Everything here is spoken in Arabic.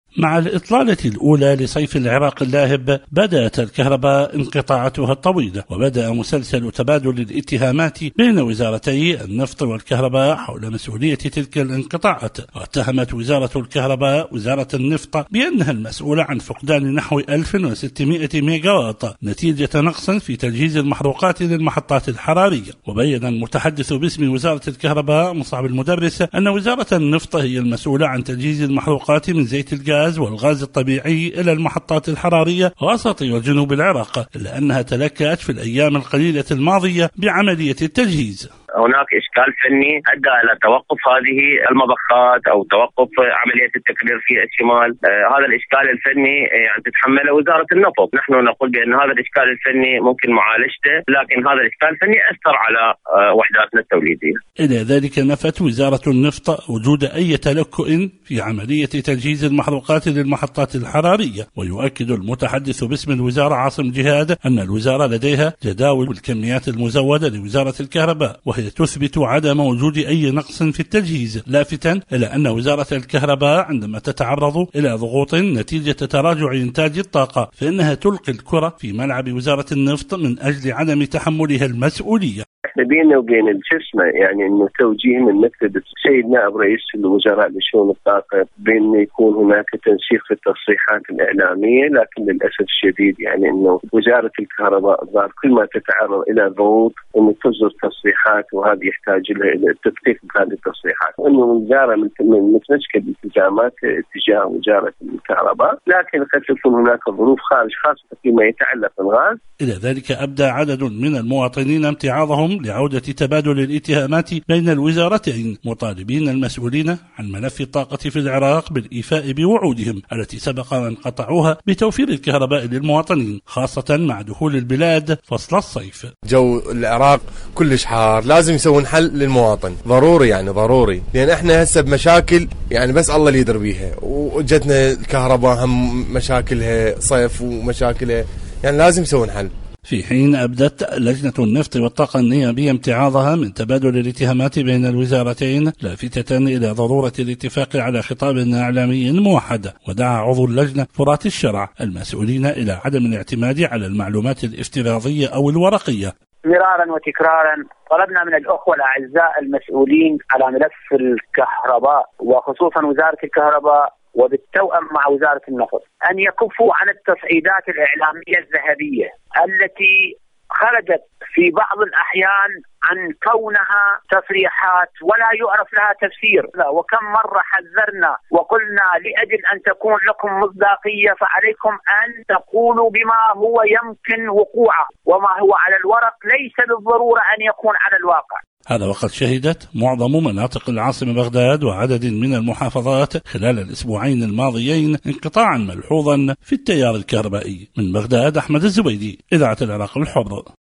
مع الإطلالة الأولى لصيف العراق اللاهب بدأت الكهرباء انقطاعاتها الطويلة، وبدأ مسلسل تبادل الاتهامات بين وزارتي النفط والكهرباء حول مسؤولية تلك الانقطاعات. واتهمت وزارة الكهرباء وزارة النفط بأنها المسؤولة عن فقدان نحو 1600 ميجاوات نتيجة نقص في تجهيز المحروقات للمحطات الحرارية. وبين المتحدث باسم وزارة الكهرباء مصعب المدرس أن وزارة النفط هي المسؤولة عن تجهيز المحروقات من زيت الغاز والغاز الطبيعي إلى المحطات الحرارية وسط وجنوب العراق، إلا أنها تلكأت في الأيام القليلة الماضية بعملية التجهيز. هناك إشكال فني أدى إلى توقف هذه المضخات أو توقف عملية التكرير في الشمال. هذا الإشكال الفني يعني تتحمله وزارة النفط. نحن نقول بأن هذا الإشكال الفني ممكن معالجته، لكن هذا الإشكال الفني أثر على وحداتنا التوليدية. إلى ذلك نفت وزارة النفط وجود أي تلكؤ في عملية تجهيز المحروقات للمحطات الحرارية. ويؤكد المتحدث باسم الوزارة عاصم جهاد أن الوزارة لديها جداول الكميات المزودة لوزارة الكهرباء، وهي تثبت عدم وجود أي نقص في التجهيز، لافتاً إلى أن وزارة الكهرباء عندما تتعرض إلى ضغوط نتيجة تراجع إنتاج الطاقة فإنها تلقي الكرة في ملعب وزارة النفط من أجل عدم تحملها المسؤولية. احنا بيننا وبين الجسمة يعني انه توجيه من مكتب السيد نائب رئيس الوزراء لشؤون الطاقة بأن يكون هناك تنسيق في التصريحات الإعلامية، لكن للأسف الشديد يعني انه وزارة الكهرباء الظاهر كل ما تتعرض إلى ضغوط انه تصدر تصريحات، وهذه يحتاج لها إلى التدقيق بهذه التصريحات، وانه الوزارة متمسكة بالتزامات تجاه وزارة الكهرباء، لكن قد تكون هناك ظروف خاصة فيما يتعلق بالغاز. إلى ذلك أبدى عدد من المواطنين امتعاضهم لعودة تبادل الاتهامات بين الوزارتين، مطالبين المسؤولين عن ملف الطاقة في العراق بالإيفاء بوعودهم التي سبق أن قطعوها بتوفير الكهرباء للمواطنين، خاصة مع دخول البلاد فصل الصيف. جو العراق كلش حار، لازم يسوون حل للمواطن ضروري، يعني ضروري، لأن احنا هسه بمشاكل يعني بس الله اللي يدري بيها، وجتنا الكهرباء هم مشاكلها صيف ومشاكلها، يعني لازم يسوون حل. في حين أبدت لجنة النفط والطاقة النيابية امتعاضها من تبادل الاتهامات بين الوزارتين، لافتة إلى ضرورة الاتفاق على خطاب إعلامي موحد. ودعا عضو اللجنة فرات الشرع المسؤولين إلى عدم الاعتماد على المعلومات الافتراضية أو الورقية. مرارا وتكرارا طلبنا من الأخوة الأعزاء المسؤولين على ملف الكهرباء وخصوصا وزارة الكهرباء وبالتوأم مع وزارة النفط أن يكفوا عن التصعيدات الإعلامية الذهبية التي خرجت في بعض الأحيان عن كونها تصريحات ولا يعرف لها تفسير. وكم مرة حذرنا وقلنا لأجل أن تكون لكم مصداقية فعليكم أن تقولوا بما هو يمكن وقوعه، وما هو على الورق ليس بالضرورة أن يكون على الواقع. هذا وقد شهدت معظم مناطق العاصمة بغداد وعدد من المحافظات خلال الأسبوعين الماضيين انقطاعا ملحوظا في التيار الكهربائي. من بغداد أحمد الزبيدي، إذاعة العراق الحر.